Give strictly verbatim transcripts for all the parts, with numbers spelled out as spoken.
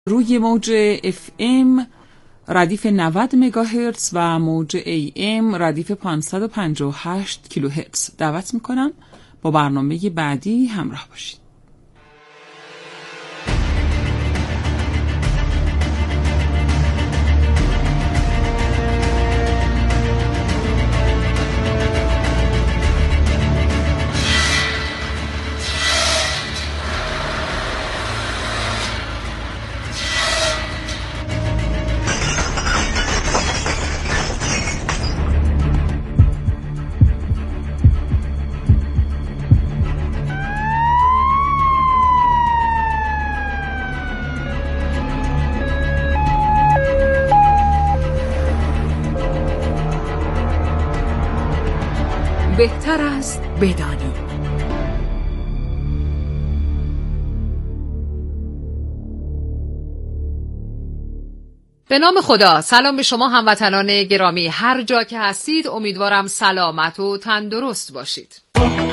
روی موج اف ام ردیف نود مگاهرتز و موج ای ام ردیف پانصد و پنجاه و هشت کیلوهرتز دعوت میکنم با برنامه بعدی همراه باشید. بهتر است بدانی. به نام خدا. سلام به شما هموطنان گرامی، هر جا که هستید امیدوارم سلامت و تندرست باشید.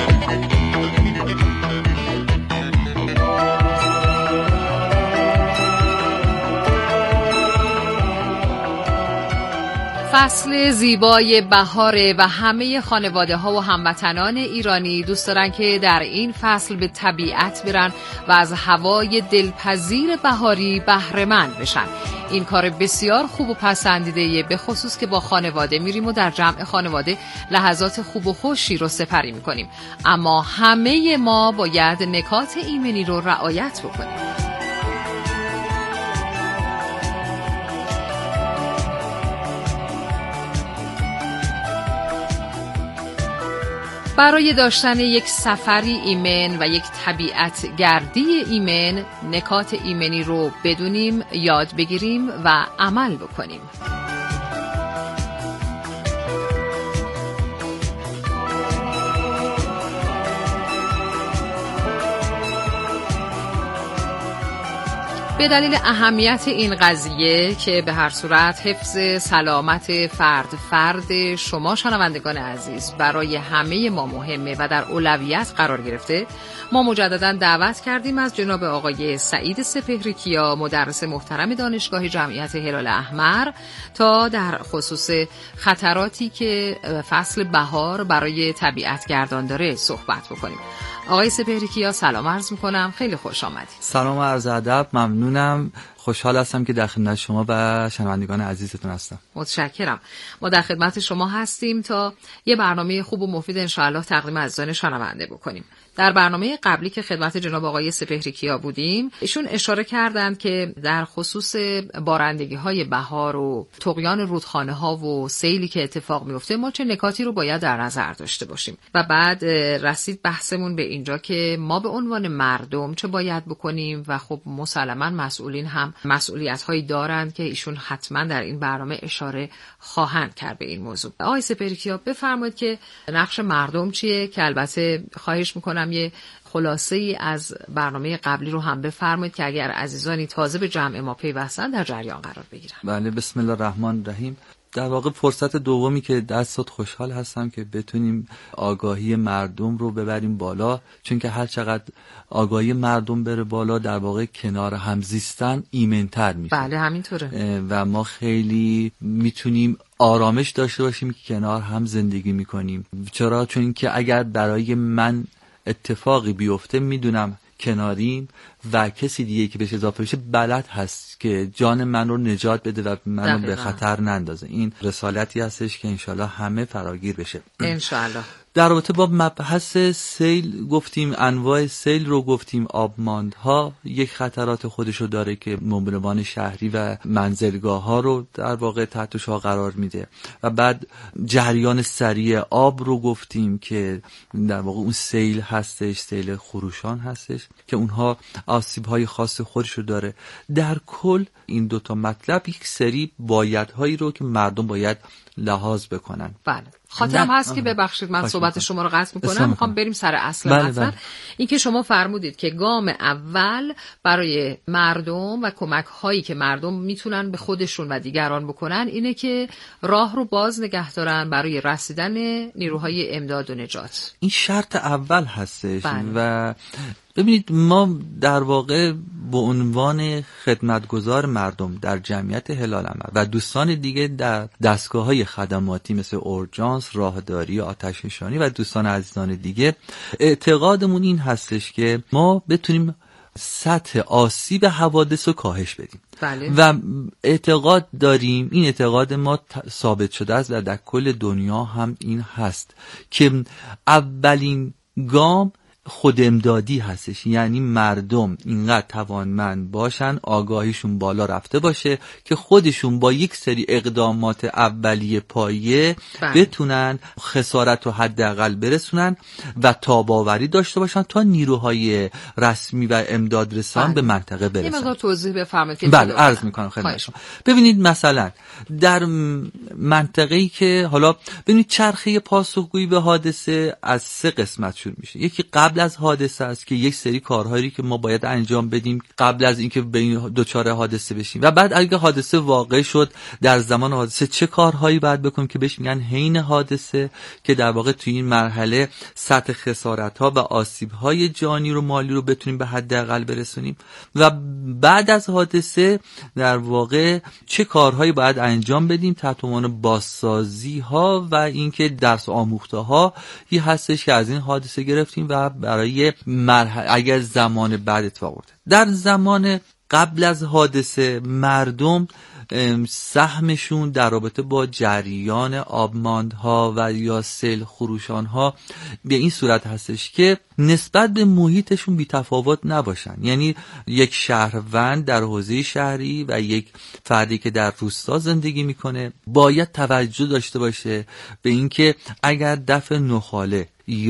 فصل زیبای بهاره و همه خانواده ها و هموطنان ایرانی دوست دارن که در این فصل به طبیعت برن و از هوای دلپذیر بهاری بهره مند بشن. این کار بسیار خوب و پسندیده، به خصوص که با خانواده میریم و در جمع خانواده لحظات خوب و خوشی رو سپری میکنیم. اما همه ما باید نکات ایمنی رو رعایت بکنیم. برای داشتن یک سفری ایمن و یک طبیعت گردی ایمن، نکات ایمنی رو بدونیم، یاد بگیریم و عمل بکنیم. به دلیل اهمیت این قضیه که به هر صورت حفظ سلامت فرد فرد شما شنوندگان عزیز برای همه ما مهمه و در اولویت قرار گرفته، ما مجددا دعوت کردیم از جناب آقای سعید سپهری کیا، مدرس محترم دانشگاه جمعیت هلال احمر، تا در خصوص خطراتی که فصل بهار برای طبیعت گردان داره صحبت بکنیم. آقای سپهری کیا سلام عرض میکنم، خیلی خوش آمدید. سلام و عرض ادب، ممنونم، خوشحال هستم که در خدمت شما و شنوندگان عزیزتون هستم. متشکرم. ما در خدمت شما هستیم تا یه برنامه خوب و مفید انشاءالله تقدیم عزیزان شنونده بکنیم. در برنامه قبلی که خدمت جناب آقای سپهری کیا بودیم، ایشون اشاره کردند که در خصوص بارندگی‌های بهار و طغیان رودخانه‌ها و سیلی که اتفاق میفته ما چه نکاتی رو باید در نظر داشته باشیم و بعد رسید بحثمون به اینجا که ما به عنوان مردم چه باید بکنیم و خب مسلماً مسئولین هم مسئولیت‌هایی دارند که ایشون حتما در این برنامه اشاره خواهند کرد به این موضوع. آقای سپهری کیا بفرمایید که نقش مردم چیه، که البته خواهش می‌کنم یه خلاصه ای از برنامه قبلی رو هم بفرمایید که اگر عزیزانی تازه به جمع ما پیوستن در جریان قرار بگیرن. بله، بسم الله الرحمن الرحیم. در واقع فرصت دومی که دست داد خوشحال هستم که بتونیم آگاهی مردم رو ببریم بالا، چون که هر چقدر آگاهی مردم بره بالا در واقع کنار هم زیستن ایمن‌تر میشه. بله همینطوره و ما خیلی میتونیم آرامش داشته باشیم که کنار هم زندگی میکنیم. چرا؟ چون که اگر برای من اتفاقی بیفته میدونم کناریم و کسی دیگه که بهش اضافه بشه بلد هست که جان من رو نجات بده و منو به خطر نندازه. این رسالتی هستش که انشالله همه فراگیر بشه انشالله. در رابطه با مبحث سیل گفتیم، انواع سیل رو گفتیم، آبماندها یک خطرات خودشو داره که مبلمان شهری و منزلگاه ها رو در واقع تحت شعاع قرار میده و بعد جریان سریع آب رو گفتیم که در واقع اون سیل هستش، سیل خروشان هستش که اونها آسیب های خاص خودشو داره. در کل این دوتا مطلب یک سری بایدهایی رو که مردم باید لحاظ بکنن. بله. خاطرم هست که ببخشید من صحبت شما رو قطع میکنم، میخوام بریم سر اصل بله مطلب. بله. این که شما فرمودید که گام اول برای مردم و کمک هایی که مردم میتونن به خودشون و دیگران بکنن اینه که راه رو باز نگه دارن برای رسیدن نیروهای امداد و نجات. این شرط اول هستش. بله. و ببینید ما در واقع به عنوان خدمتگزار مردم در جمعیت هلال احمر و دوستان دیگه در دستگاه‌های خدماتی مثل اورژانس، راهداری، آتش‌نشانی و دوستان عزیزان دیگه، اعتقادمون این هستش که ما بتونیم سطح آسیب حوادث رو کاهش بدیم. بله. و اعتقاد داریم، این اعتقاد ما ثابت شده است و در کل دنیا هم این هست که اولین گام خود امدادی هستش، یعنی مردم اینقدر توانمند باشن، آگاهیشون بالا رفته باشه که خودشون با یک سری اقدامات اولیه پایه بله. بتونن خسارت رو حداقل برسونن و تاباوری داشته باشن تا نیروهای رسمی و امداد رسان بله. به منطقه برسن. یه مقدار توضیح بفرمایید که بله عرض میکنم خدمتتون. ببینید مثلا در منطقه‌ای که حالا ببینید چرخه پاسخگویی به حادثه از سه قسمت شروع میشه. یکی قبل از حادثه است که یک سری کارهایی که ما باید انجام بدیم قبل از اینکه به این دوچار حادثه بشیم، و بعد اگه حادثه واقع شد در زمان حادثه چه کارهایی باید بکنیم که بهش میگن حین حادثه، که در واقع توی این مرحله سطح خسارت‌ها و آسیب‌های جانی رو مالی رو بتونیم به حداقل برسونیم، و بعد از حادثه در واقع چه کارهایی باید انجام بدیم تحت عنوان بازسازی‌ها و اینکه درس آموخته‌ها یه هستش که از این حادثه گرفتیم و برای مرحله اگر زمان بعد اتفاق افتاد. در زمان قبل از حادثه مردم سهمشون در رابطه با جریان آبماندها و یا سیل خروشانها به این صورت هستش که نسبت به محیطشون بی تفاوت نباشن. یعنی یک شهروند در حوزه شهری و یک فردی که در روستا زندگی میکنه باید توجه داشته باشه به اینکه اگر دفع نخاله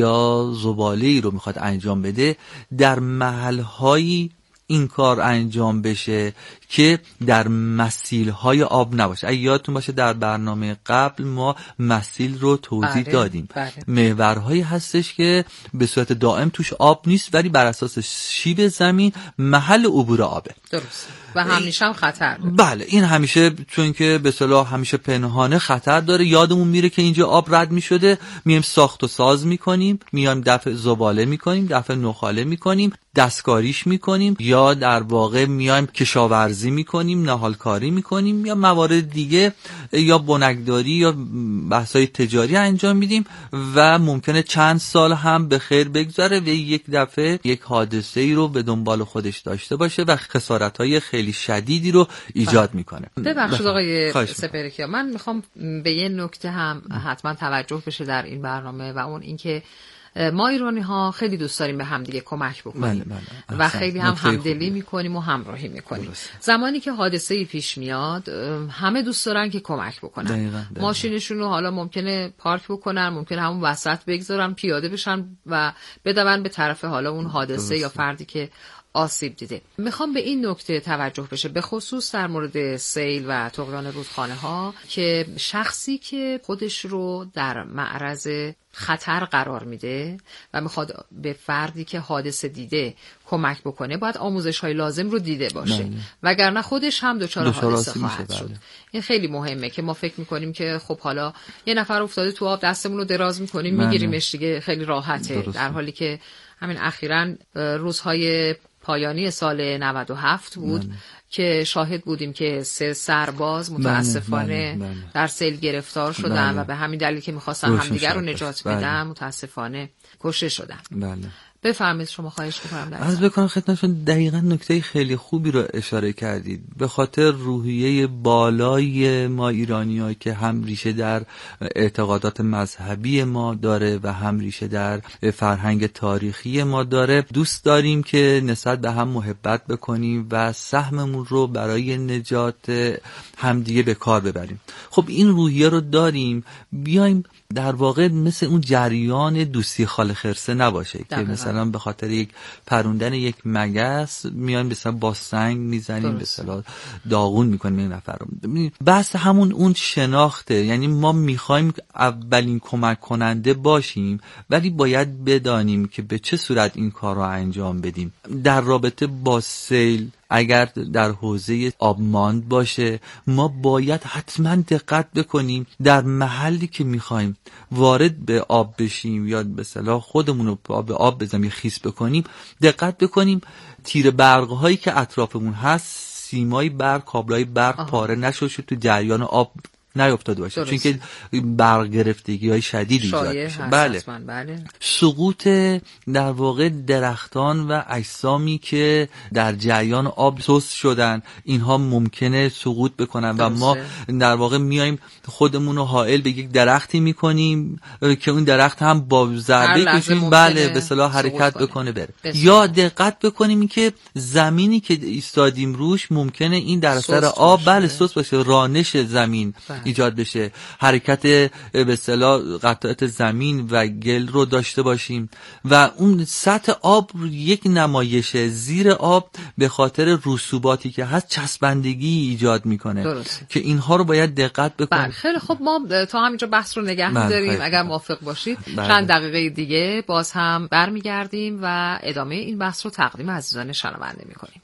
یا زباله‌ای رو میخواد انجام بده در محل‌هایی این کار انجام بشه که در مسیل‌های آب نباشه. اگه یادتون باشه در برنامه قبل ما مسیل رو توضیح بله، دادیم. بله. محورهایی هستش که به صورت دائم توش آب نیست ولی بر اساس شیب زمین محل عبور آبه. درست. و همیشه هم خطر داره. بله این همیشه، چون که به اصطلاح همیشه پنهانه خطر داره. یادمون میره که اینجا آب رد میشده، میایم ساخت و ساز میکنیم، میایم دفع زباله میکنیم، دفع نخاله میکنیم، دستکاریش میکنیم، یا در واقع میایم کشاورزی میکنیم، نهالکاری میکنیم، یا موارد دیگه یا بنکداری یا بحث‌های تجاری انجام میدیم و ممکنه چند سال هم به خیر بگذره و یک دفعه یک حادثه‌ای رو به دنبال خودش داشته باشه و خسارت‌های خیلی شدیدی رو ایجاد میکنه. ببخشید آقای سپهری‌کیا، من میخوام به یه نکته هم حتما توجه بشه در این برنامه و اون اینکه ما ایرانی ها خیلی دوست داریم به همدیگه کمک بکنیم. بله بله. و خیلی هم همدلی میکنیم و همراهی میکنیم. درست. زمانی که حادثه‌ای پیش میاد همه دوست دارن که کمک بکنن. دقیقاً، دقیقاً. ماشینشون رو حالا ممکنه پارک بکنن، ممکنه همون وسط بگذارن، پیاده بشن و بدون به طرف حالا اون حادثه درست. یا فردی که آسیب دیده. میخوام به این نکته توجه بشه، به خصوص در مورد سیل و طغیان رودخانه ها، که شخصی که خودش رو در معرض خطر قرار میده و میخواد به فردی که حادثه دیده کمک بکنه باید آموزش های لازم رو دیده باشه، وگرنه خودش هم دچار حادثه خواهد شد. این خیلی مهمه که ما فکر میکنیم که خب حالا یه نفر افتاده تو آب دستمون رو دراز میکنیم میگیریمش دیگه خیلی راحته. درست. در حالی که همین اخیراً روزهای پایانی سال نود و هفت بود بله. که شاهد بودیم که سه سرباز متاسفانه بله، بله، بله. در سیل گرفتار شدن بله. و به همین دلیل که می‌خواستن همدیگر رو نجات بدن بله. متاسفانه کشته شدن. بله. بفرمایید شما، خواهش می‌کنم. عرض بکنم خدمتتون دقیقاً نکته خیلی خوبی رو اشاره کردید. به خاطر روحیه بالای ما ایرانی‌ها که هم ریشه در اعتقادات مذهبی ما داره و هم ریشه در فرهنگ تاریخی ما داره، دوست داریم که نسبت به هم محبت بکنیم و سهممون رو برای نجات همدیگه به کار ببریم. خب این روحیه رو داریم، بیایم در واقع مثل اون جریان دوستی خال خرسه نباشه که مثلا به خاطر یک پروندن یک مگس میایم مثلا با سنگ میزنیم به اصطلاح داغون میکنیم این نفر رو. بس همون اون شناخته، یعنی ما میخوایم اولین کمک کننده باشیم ولی باید بدانیم که به چه صورت این کار رو انجام بدیم. در رابطه با سیل اگر در حوزه آبماند باشه ما باید حتما دقت بکنیم در محلی که میخوایم وارد به آب بشیم یا به اصطلاح خودمون رو به آب بزنیم یا خیس بکنیم دقت بکنیم تیر برق هایی که اطرافمون هست سیمای برق کابلای برق آه. پاره نشده تو جریان آب نیفتاده باشه، چون که برق گرفتگی های شدید ایجاد میشه. بله. بله سقوط در واقع درختان و اجسامی که در جریان آب سوس شدن اینها ممکنه سقوط بکنن درسته. و ما در واقع میایم خودمون رو حائل به یک درختی میکنیم که اون درخت هم با ضربه کشیم بله به اصطلاح حرکت بکنه بره. یا دقت بکنیم که زمینی که ایستادیم روش ممکنه این در اثر آب بله سوس باشه، رانش زمین بله. ایجاد بشه، حرکت به اصطلاح قطعات زمین و گل رو داشته باشیم و اون سطح آب یک نمایشه زیر آب به خاطر رسوباتی که هست چسبندگی ایجاد میکنه درسته. که اینها رو باید دقت بکنیم. بله خیلی خب ما تا همینجا بحث رو نگه می‌داریم اگر موافق باشید بله. چند دقیقه دیگه باز هم برمیگردیم و ادامه این بحث رو تقدیم عزیزان شنونده میکنیم.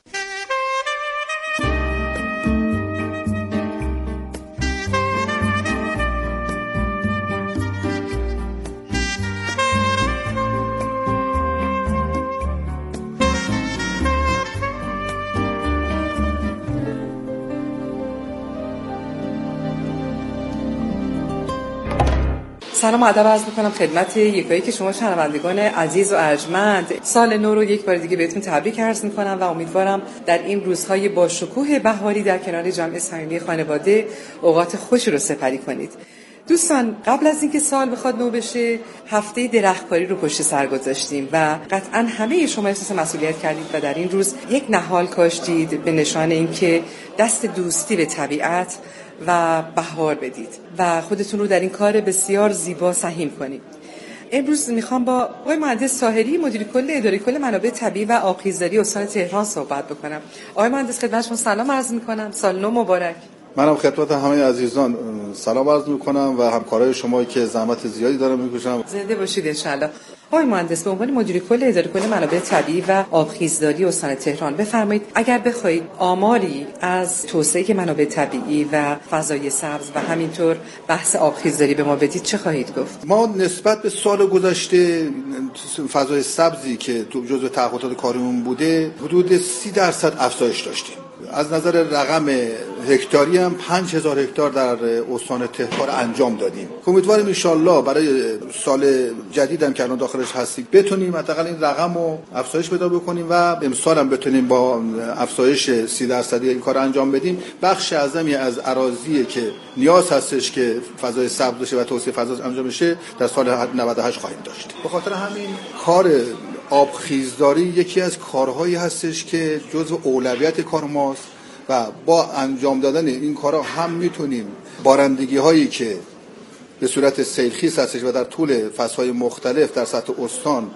سلام و ادب عرض می‌کنم خدمت یکایی که شما شنوندگان عزیز و ارجمند. سال نو رو یک بار دیگه بهتون تبریک عرض می‌کنم و امیدوارم در این روزهای با شکوه بهاری در کنار جمع صمیمی خانواده اوقات خوشی رو سپری کنید. دوستان قبل از اینکه سال بخواد نو بشه هفته درختکاری رو پشت سر گذاشتیم و قطعاً همه شما احساس مسئولیت کردید و در این روز یک نهال کاشتید به نشان اینکه دست دوستی به طبیعت و بهار بدید و خودتون رو در این کار بسیار زیبا سهیم کنید. امروز میخوام با آقای مهندس طاهری مدیر کل اداره کل منابع طبیعی و آبخیزداری استان تهران صحبت بکنم. آقای مهندس خدمتتون سلام عرض میکنم، سال نو مبارک. منم خدمت همه عزیزان سلام عرض میکنم و همکارای شما که زحمت زیادی دارن میکشن. زنده باشید ان شاء الله. آقای مهندس به عنوان مدیر کل اداره کل منابع طبیعی و آبخیزداری استان تهران بفرمایید اگر بخواید آماری از توسعه منابع طبیعی و فضای سبز و همینطور بحث آبخیزداری به ما بدید چه خواهید گفت؟ ما نسبت به سال گذشته فضای سبزی که جزو تعهدات کاریمون بوده حدود سی درصد افزایش داشتیم. از نظر رقم هکتاری هم پنج هزار هکتار در استان تهران انجام دادیم. امیدواریم ان شاءالله برای سال جدید هم که الان داخلش هستیم بتونیم حداقل این رقم رو افزایش پیدا بکنیم و امسال هم بتونیم با افزایش سی درصدی این کار انجام بدیم. بخش اعظمی از اراضی که نیاز هستش که فضای سبز بشه و توسعه فضا انجام بشه در سال نود و هشت خواهیم داشت. به خاطر همین کار آبخیزداری یکی از کارهایی هستش که جزو اولویت کار ماست و با انجام دادن این کارها هم میتونیم بارندگی هایی که به صورت سیلخیز هستش و در طول فصلهای مختلف در سطح استان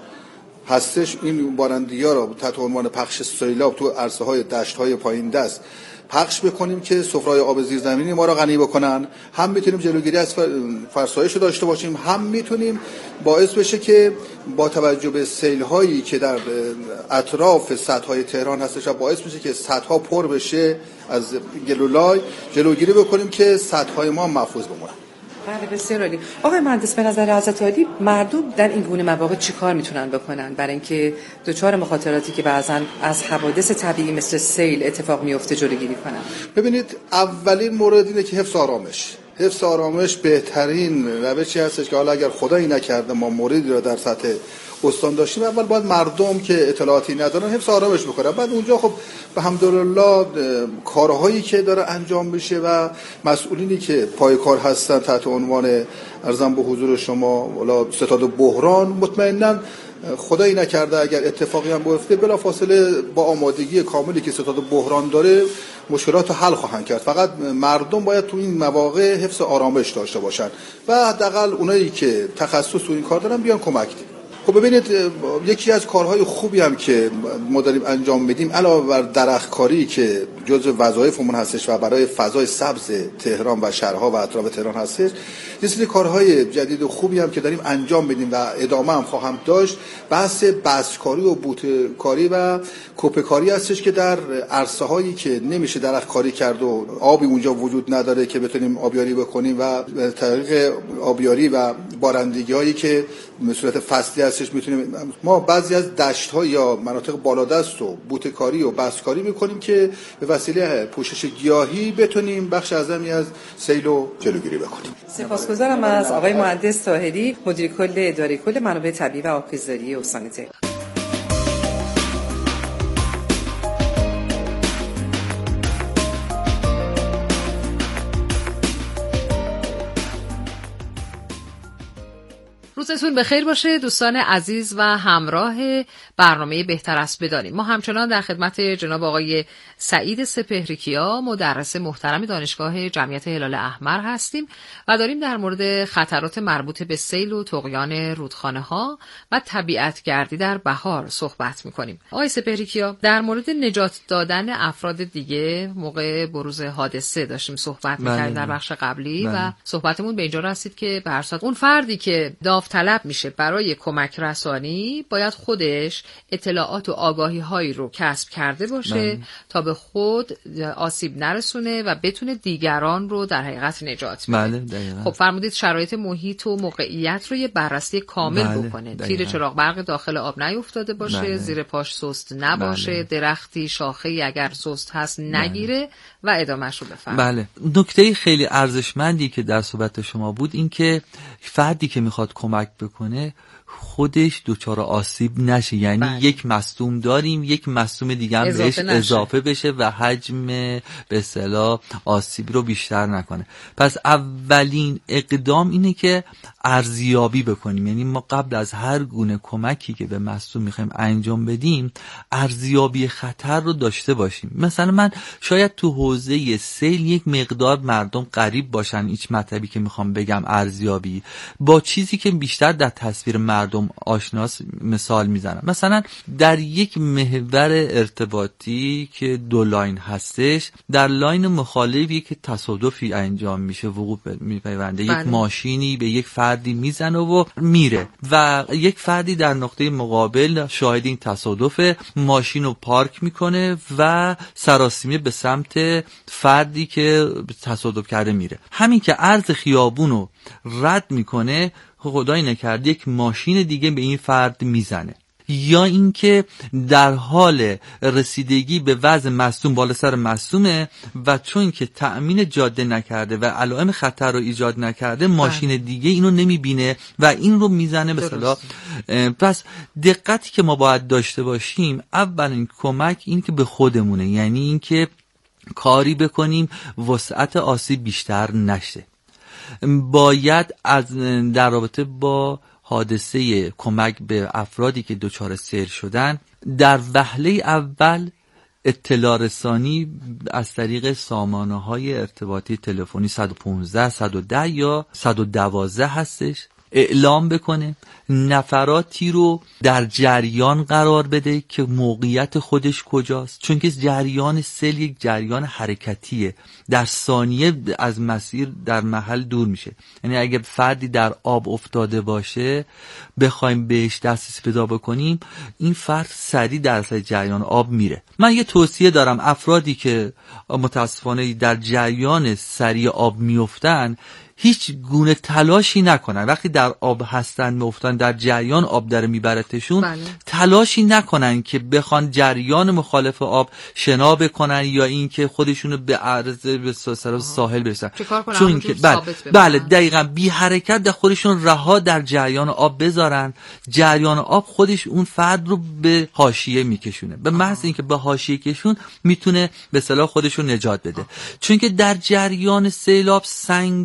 هستش این بارندگی ها رو تحت عنوان پخش سیلاب تو عرصه های دشت های پایین دست پخش بکنیم که سفره‌های آب زیرزمینی ما را غنی بکنن. هم میتونیم جلوگیری از فرسایش رو داشته باشیم، هم میتونیم باعث بشه که با توجه به سیل‌هایی که در اطراف سدهای تهران هستش و باعث میشه که سدها پر بشه از گلولای جلوگیری بکنیم که سدهای ما محفوظ بمونن. بله بسیار عالی. آقای مهندس به نظر حضرت عالی مردم در این گونه مواقع چیکار میتونن بکنن برای اینکه دچار مخاطراتی که بعضن از حوادث طبیعی مثل سیل اتفاق میفته جلوگیری کنن؟ ببینید اولین مورد اینه که حفظ آرامش. حفظ آرامش بهترین روشی هستش که حالا اگر خدایی نکرده ما موردی رو در سطح استان داشتیم اول باید مردم که اطلاعاتی ندارن حفظ آرامش بکنن. بعد اونجا خب به الحمدلله کارهایی که داره انجام میشه و مسئولینی که پای کار هستن تحت عنوان ارزم به حضور شما والا ستاد بحران مطمئناً خدایی نکرده اگر اتفاقی هم بیفته بلافاصله با آمادگی کاملی که ستاد بحران داره مشکلات رو حل خواهند کرد. فقط مردم باید تو این مواقع حفظ آرامش داشته باشن و حداقل اونایی که تخصص تو این کار دارن بیان کمک کنن. خب ببینید یکی از کارهای خوبی هم که ما داریم انجام میدیم علاوه بر درختکاری که جزء وظایفمون هستش و برای فضای سبز تهران و شهرها و اطراف تهران هستش، یه سری کارهای جدید و خوبی هم که داریم انجام میدیم و ادامه هم خواهم داشت، بحث بذرکاری و بوته‌کاری و کوپه‌کاری هستش که در عرصه هایی که نمیشه درختکاری کرد و آبی اونجا وجود نداره که بتونیم آبیاری بکنیم و به طریق آبیاری و بارندگی هایی که به صورت فصلی هستش میتونیم ما بعضی از دشت ها یا مناطق بالادست و بوته‌کاری و بذرکاری میکنیم که به وسیله پوشش گیاهی بتونیم بخش اعظمی از سیل رو جلوگیری بکنیم. سپاسگزارم از آقای مهندس طاهری، مدیر کل اداره کل منابع طبیعی و آبخیزداری استان تهران. روزتون بخیر باشه دوستان عزیز و همراه برنامه بهتر است بدانیم. ما همچنان در خدمت جناب آقای سعید سپهری‌کیا، مدرس محترم دانشگاه جمعیت هلال احمر هستیم و داریم در مورد خطرات مربوط به سیل و طغیان رودخانه ها و طبیعت گردی در بهار صحبت میکنیم. آقای سپهری‌کیا، در مورد نجات دادن افراد دیگه موقع بروز حادثه داشتیم صحبت میکردیم در بخش قبلی بله. و صحبتمون به اینجا رسید که به هر صورت اون فردی که داوطلب میشه برای کمک رسانی باید خودش اطلاعات و آگاهی هایی رو کسب کرده باشه بله. تا به خود آسیب نرسونه و بتونه دیگران رو در حقیقت نجات بده. بله خب فرمودید شرایط محیط و موقعیت رو یه بررسی کامل بله. بکنه. تیر چراغ برق داخل آب نیفتاده باشه، بله. زیر پاش سست نباشه، بله. درختی شاخه‌ای اگر سست هست نگیره بله. و ادامه‌شو بفرمایید. بله. نکته خیلی ارزشمندی که در صحبت شما بود این که فردی که میخواد کمک بکنه خودش دچار آسیب نشه، یعنی بله. یک مصدوم داریم یک مصدوم دیگه هم بهش اضافه بشه و حجم به اصطلاح آسیب رو بیشتر نکنه. پس اولین اقدام اینه که ارزیابی بکنیم، یعنی ما قبل از هر گونه کمکی که به مصدوم میخوایم انجام بدیم ارزیابی خطر رو داشته باشیم. مثلا من شاید تو حوزه سیل یک مقدار مردم غریب باشن هیچ مطلبی که میخوام بگم ارزیابی با چیزی که بیشتر در تصویر مردم آشناس مثال میزنم. مثلا در یک محور ارتباطی که دو لاین هستش، در لاین مخالف یک تصادفی انجام میشه، وقوع میپیونده، یک ماشینی به یک فردی میزنه و میره و یک فردی در نقطه مقابل شاهد این تصادف، ماشین رو پارک میکنه و سراسیمه به سمت فردی که تصادف کرده میره. همین که عرض خیابون رو رد میکنه خدای نکرده یک ماشین دیگه به این فرد میزنه، یا اینکه در حال رسیدگی به وضع مصدوم بالا سر مصدومه و چون که تأمین جاده نکرده و علائم خطر رو ایجاد نکرده ماشین دیگه اینو نمیبینه و این رو میزنه به اصطلاح. پس دقتی که ما باید داشته باشیم اولین کمک این که به خودمونه، یعنی اینکه کاری بکنیم وسعت آسیب بیشتر نشه. باید از در رابطه با حادثه کمک به افرادی که دچار سیل شدن در وهله اول اطلاع رسانی از طریق سامانه‌های ارتباطی تلفنی صد و پانزده صد و ده یا صد و دوازده هستش اعلام بکنه، نفراتی رو در جریان قرار بده که موقعیت خودش کجاست، چون که جریان سیل یک جریان حرکتیه، در ثانیه از مسیر در محل دور میشه. یعنی اگه فردی در آب افتاده باشه بخوایم بهش دسترسی پیدا بکنیم این فرد سریع در جریان آب میره. من یه توصیه دارم افرادی که متاسفانه در جریان سریع آب میافتن هیچ گونه تلاشی نکنن، وقتی در آب هستن میافتن در جریان آب داره میبرتشون بله. تلاشی نکنن که بخوان جریان مخالف آب شنا بکنن یا اینکه خودشونو به عرض به ساحل برسن، چون که بله بله دقیقاً بی حرکت در خودشون رها در جریان آب بذارن، جریان آب خودش اون فرد رو به حاشیه میکشونه، به محض اینکه به حاشیه کشون میتونه به اصطلاح خودشو نجات بده. چون که در جریان سیلاب سنگ و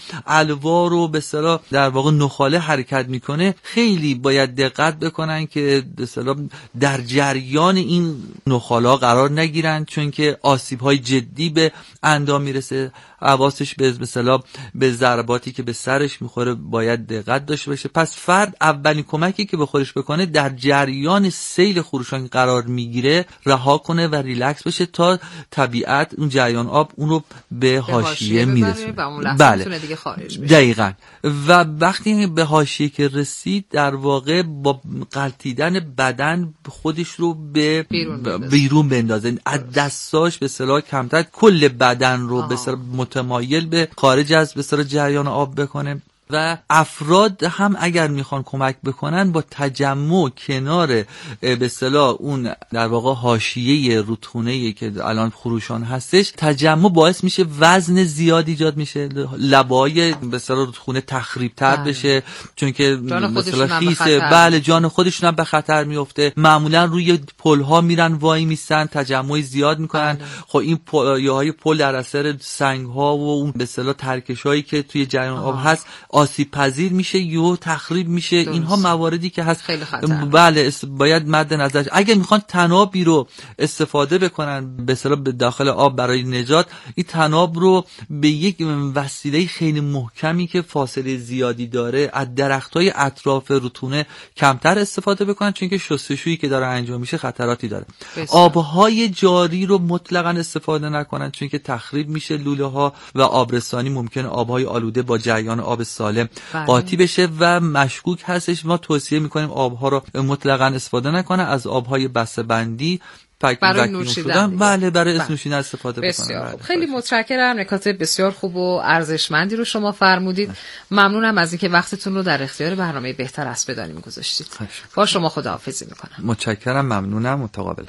الوار و به اصطلاح در واقع نخاله حرکت میکنه، خیلی باید دقت بکنن که به اصطلاح در جریان این نخاله قرار نگیرن، چون که آسیب‌های جدی به اندام میرسه. حواسش به مثلا به ضرباتی که به سرش میخوره باید دقت داشته باشه. پس فرد اولین کمکی که به خودش بکنه در جریان سیل خروشان قرار میگیره رها کنه و ریلکس بشه تا طبیعت اون جریان آب اون رو به حاشیه میرسونه و اون لحظه بله. میتونه دیگه خارج بشه. دقیقاً. و وقتی به حاشیه که رسید در واقع با قلتیدن بدن خودش رو به بیرون بندازه, بیرون بندازه. از دستاش به اصطلاح کمتر کل بدن رو به اصطلاح متمایل به خارج از به اصطلاح جریان آب بکنه. و افراد هم اگر میخوان کمک بکنن با تجمع کنار به اصطلاح اون در واقع حاشیه رودخونه‌ای که الان خروشان هستش، تجمع باعث میشه وزن زیاد ایجاد میشه، لبای به اصطلاح رودخونه تخریب‌تر بشه، چون که مثلا خیسه، بله جان خودشون هم به خطر میفته. معمولا روی پل‌ها میرن وای میسن، تجمع زیاد میکنن. بله. خب این پایه‌های پل در اثر سنگ‌ها و اون به اصطلاح ترکش‌هایی که توی جریان آب هست آسیب پذیر میشه، یهو تخریب میشه. درست. اینها مواردی که هست خیلی خطرناکه. بله باید مد نظر. اگه میخوان تنابی رو استفاده بکنن به اصطلاح به داخل آب برای نجات، این تناب رو به یک وسیله خیلی محکمی که فاصله زیادی داره از درختای اطراف رودخونه کمتر استفاده بکنن، چون که شستشویی که داره انجام میشه خطراتی داره. بسیار. آبهای جاری رو مطلقاً استفاده نکنن، چون که تخریب میشه لوله ها و آبرسانی ممکنه آبهای آلوده با جریان آب سالم قاطی بشه و مشکوک هستش. ما توصیه میکنیم آبها رو مطلقاً استفاده نکنه، از آبهای بسته‌بندی برای نوشیدن، بله برای نوشیدن استفاده بکنن. بسیار خوب. خیلی متشکرم، نکات بسیار خوب و ارزشمندی رو شما فرمودید. ممنونم از اینکه وقتتون رو در اختیار برنامه بهتر از بدانیم گذاشتید. با شما خداحافظی میکنم. متشکرم، ممنونم، متقابلا.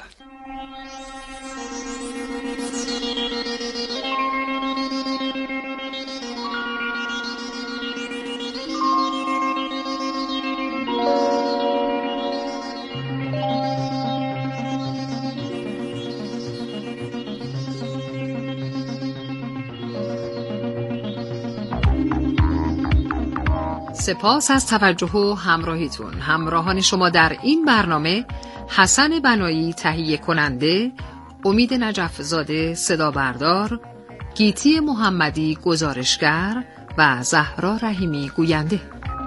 سپاس از توجه و همراهیتون. همراهان شما در این برنامه حسن بنایی تهیه کننده، امید نجف زاده صدا بردار، گیتی محمدی گزارشگر و زهرا رحیمی گوینده.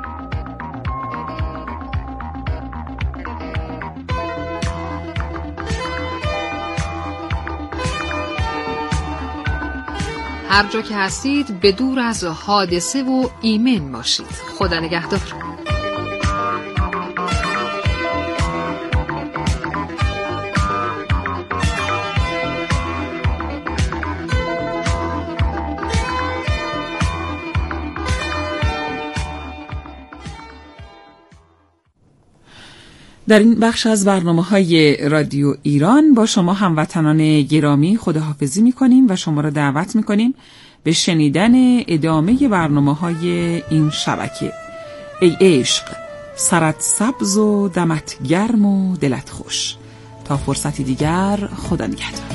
هر جا که هستید به دور از حادثه و ایمن باشید. خدا نگهدار. در این بخش از برنامه‌های رادیو ایران با شما هموطنان گرامی خداحافظی می‌کنیم و شما را دعوت می‌کنیم به شنیدن ادامه برنامه‌های این شبکه. ای عشق، سرت سبز و دمت گرم و دلت خوش. تا فرصتی دیگر، خدا نگهدار.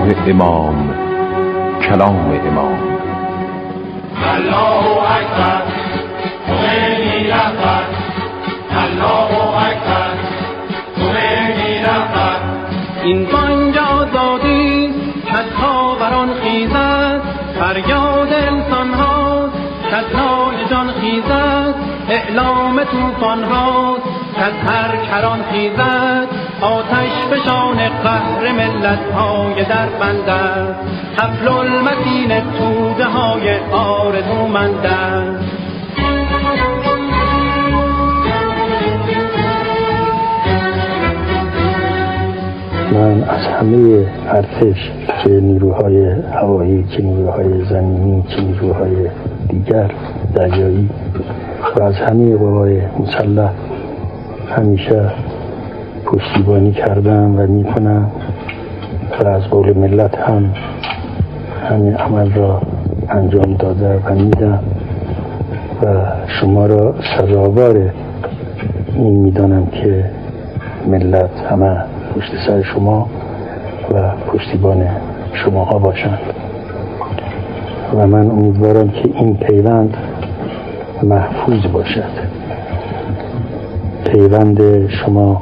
امام، کلام امام. الله اکبر، خمینی رهبر. الله اکبر، خمینی رهبر. این بانگ آزادی کز خاوران خیزد، فریاد انسان هاست کز نای جان خیزد، اعلام طوفان هاست کز هر کران خیزد، آتش فشان قهر ملت های در بندد، حبل المتین توده های آرزومندد. من از همه ارتش، چه نیروهای هوایی، چه نیروهای زمینی، چه نیروهای دیگر دریایی و از همه قوای مسلح همیشه پشتیبانی کردم و میکنم و از قول ملت هم همین عمل را انجام داده و میدم و شما را سزاوار این میدانم که ملت همه پشت سر شما و پشتیبان شماها باشند و من امیدوارم که این پیوند محفوظ باشد. پیوند شما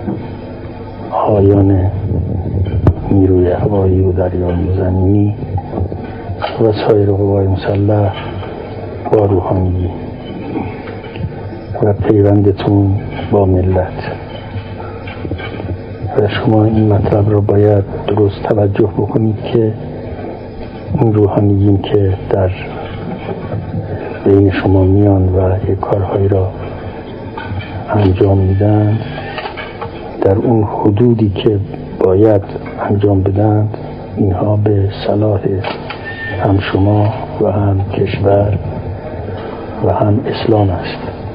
آیان نیروی هوایی و دریایی و زمینی و سایر قوای مسلح با روحانی و پیوندتون با ملت و شما این مطلب را باید درست توجه بکنید که این روحانیین که در بین شما میان و یک کارهایی را انجام میدن در اون حدودی که باید انجام بدن، اینها به صلاح هم شما و هم کشور و هم اسلام است.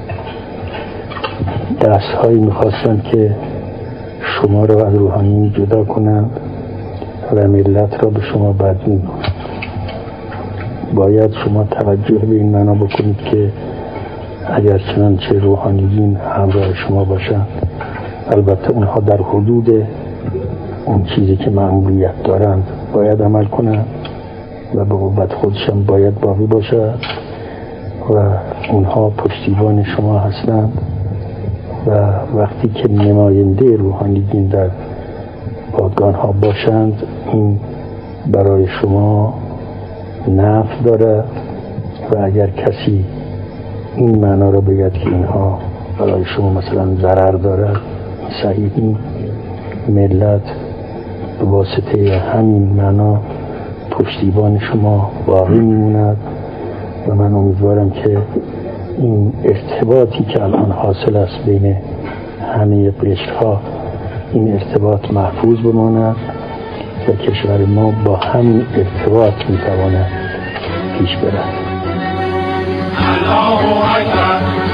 دست هایی میخواستن که شما را از روحانی جدا کنند و ملت را به شما بدبین کنند. باید شما توجه به این معنا بکنید که اگر چنانچه روحانیین همراه شما باشند، البته اونها در حدود اون چیزی که مأموریت دارند باید عمل کنند و به قوت خودشان باید باقی باشد و اونها پشتیبان شما هستند و وقتی که نماینده روحانیین در پادگان ها باشند این برای شما نفع داره و اگر کسی این معنا را بگید که اینها برای شما مثلا ضرر داره، صحیح نیست. ملت به واسطه همین معنا پشتیبان شما باقی میموند و من امیدوارم که این ارتباطی که الان حاصل است بین همه قشرها این ارتباط محفوظ بماند و کشور ما با همین ارتباط میتواند پیش برد. الله اکبر.